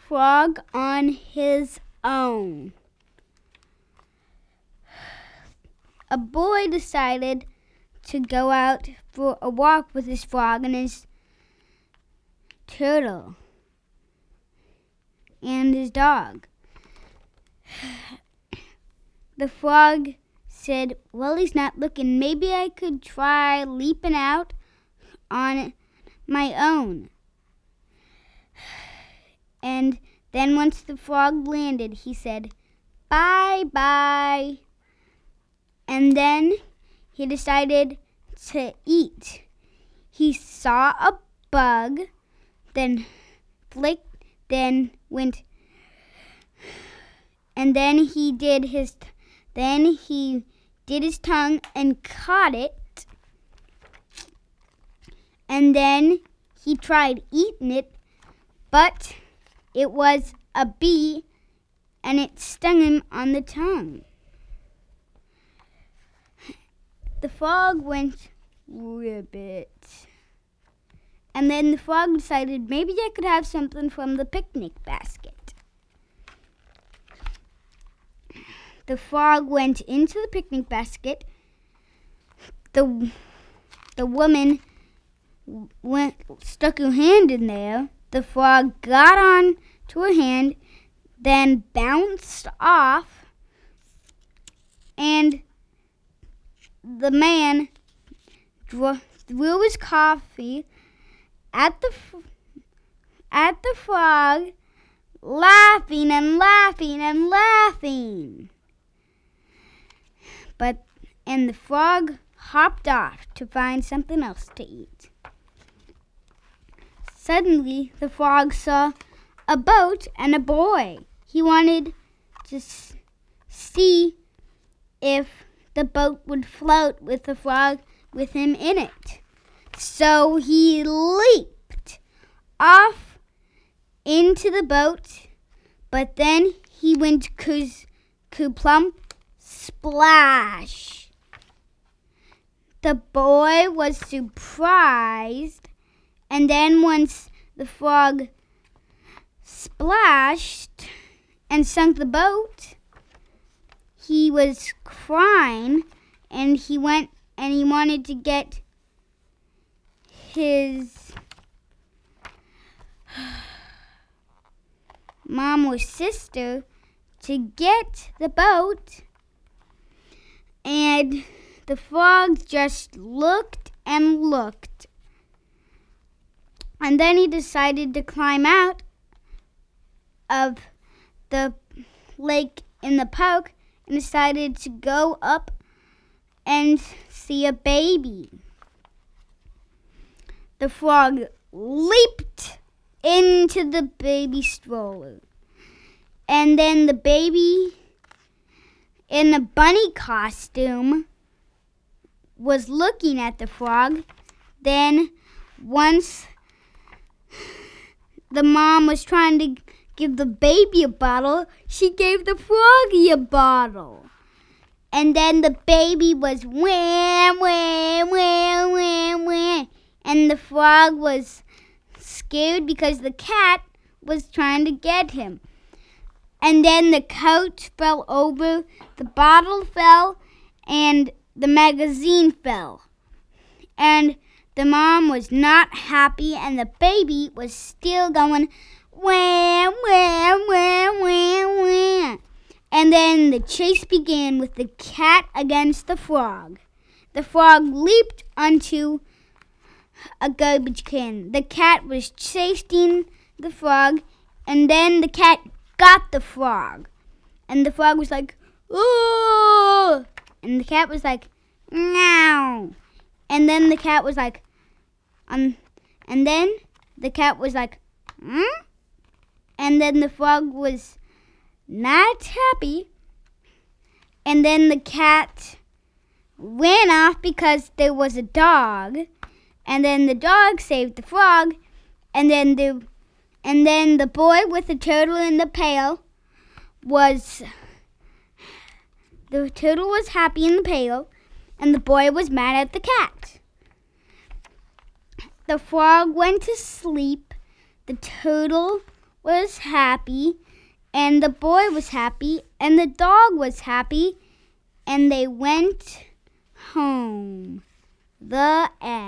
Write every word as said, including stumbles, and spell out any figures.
frog on his own. A boy decided to go out for a walk with his frog and his turtle and his dog. The frog said, well, he's not looking. Maybe I could try leaping out on my own. And then once the frog landed, he said, bye-bye. And then he decided to eat. He saw a bug, then flicked, then went, and then he did his, then he did his tongue and caught it, and then he tried eating it, but it was a bee, and it stung him on the tongue. The frog went, ribbit. And then the frog decided maybe I could have something from the picnic basket. The frog went into the picnic basket. The, the woman went, stuck her hand in there. The frog got on to her hand, then bounced off, and the man drew, threw his coffee at the at the frog, laughing and laughing and laughing. But and the frog hopped off to find something else to eat. Suddenly, the frog saw a boat and a boy. He wanted to s- see if the boat would float with the frog with him in it. So he leaped off into the boat, but then he went kerplump, splash. The boy was surprised, and then once the frog splashed and sunk the boat, he was crying, and he went and he wanted to get his mom or sister to get the boat, and the frog just looked and looked, and then he decided to climb out of the lake in the park and decided to go up and see a baby. The frog leaped into the baby stroller. And then the baby in a bunny costume was looking at the frog. Then once the mom was trying to give the baby a bottle, she gave the froggy a bottle. And then the baby was wham, wham, wham, wham, wham. And the frog was scared because the cat was trying to get him. And then the couch fell over, the bottle fell, and the magazine fell. And the mom was not happy, and the baby was still going wham, wham, wham, wham, wham. And then the chase began with the cat against the frog. The frog leaped onto a garbage can. The cat was chasing the frog, and then the cat got the frog. And the frog was like, ooh! And the cat was like, meow. And then the cat was like, um, and then the cat was like, hmm? And then the frog was not happy. And then the cat ran off because there was a dog. And then the dog saved the frog. And then the and then the boy with the turtle in the pail was the turtle was happy in the pail, and the boy was mad at the cat. The frog went to sleep. The turtle was happy, and the boy was happy, and the dog was happy, and they went home. The end.